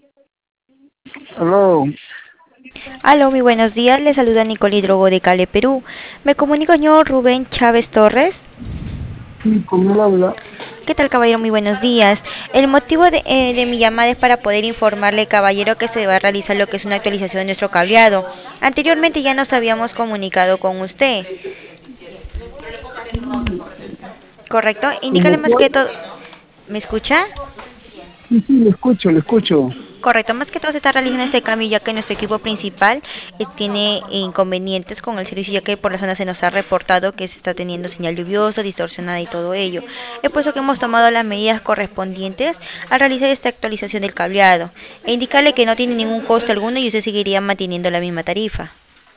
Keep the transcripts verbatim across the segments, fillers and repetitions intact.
Aló, Aló, muy buenos días. Le saluda Nicole Hidrogo de Cali, Perú. Me comunico, señor Rubén Chávez Torres. sí, con él habla. ¿Qué tal, caballero? Muy buenos días. El motivo de, eh, de mi llamada es para poder informarle, caballero, que se va a realizar lo que es una actualización de nuestro cableado. Anteriormente ya nos habíamos comunicado con usted, ¿correcto? Indícale ¿Cómo más cuál? que todo. ¿Me escucha? Sí, sí, le escucho, le escucho. Correcto, más que todo se está realizando este cambio ya que nuestro equipo principal eh, tiene inconvenientes con el servicio ya que por la zona se nos ha reportado que se está teniendo señal lluviosa, distorsionada y todo ello. Es por eso que hemos tomado las medidas correspondientes al realizar esta actualización del cableado e indicarle que no tiene ningún costo alguno y usted seguiría manteniendo la misma tarifa.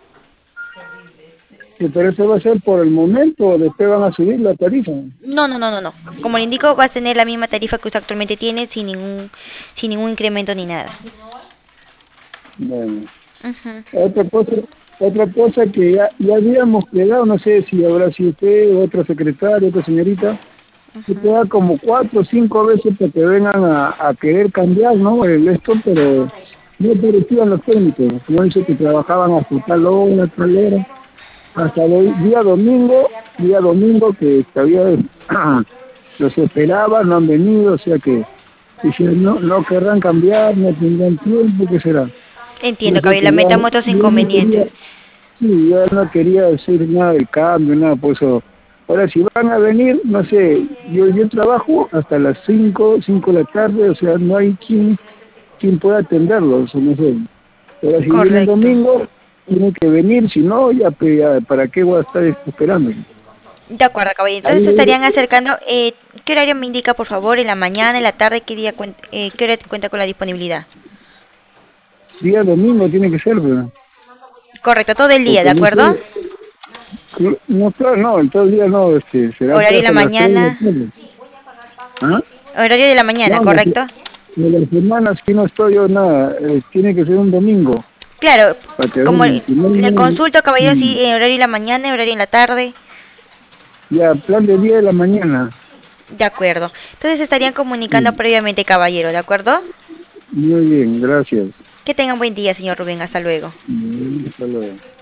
Sí, pero eso va a ser por el momento, o después van a subir la tarifa. No, no, no, no, no. Como le indico, va a tener la misma tarifa que usted actualmente tiene sin ningún, sin ningún incremento ni nada. Bueno, Ujú. otra cosa, otra cosa que ya, ya habíamos quedado, no sé si habrá sido usted, otra secretaria, otra señorita, que Ujú. queda como cuatro o cinco veces para que vengan a, a querer cambiar, ¿no? El esto, pero no aparecían los técnicos, como dice que trabajaban hasta tal hora, tal hora. Hasta el día domingo, día domingo que todavía los esperaba, no han venido, o sea que dicen, no, no querrán cambiar, no tendrán tiempo, ¿qué será? Por Entiendo, eso caballero, que ya, lamentamos estos yo no inconvenientes. quería, sí, ya no quería decir nada del cambio, nada, por eso. Ahora, si van a venir, no sé, yo yo trabajo hasta las cinco cinco de la tarde, o sea, no hay quien, quien pueda atenderlos, no sé. Ahora, si viene el Correcto. domingo, tiene que venir, si no, ya, pues, ya, ¿para qué voy a estar esperando? De acuerdo, caballero. Entonces se Ahí, estarían acercando. Eh, ¿qué horario me indica, por favor? ¿En la mañana, en la tarde? ¿Qué día cuen- eh, qué hora cuenta con la disponibilidad? día domingo tiene que ser, pero, Correcto, todo el día, ¿de porque no acuerdo? sé, sí, no, claro, no, en todo el día no, este, será Horario pues de la hasta las tres de la mañana. tarde. ¿Ah? Horario de la mañana, No, las, ¿correcto? de las semanas que no estoy yo nada, eh, tiene que ser un domingo, Claro, para que como vengan, si no, le no, consulto, caballero, mm, sí, en horario de la mañana, horario en la tarde. ya, plan de día de la mañana. De acuerdo. Entonces se estarían comunicando Sí, previamente, caballero, ¿de acuerdo? muy bien, gracias. Que tengan buen día, señor Rubén. Hasta luego. Mm, hasta luego.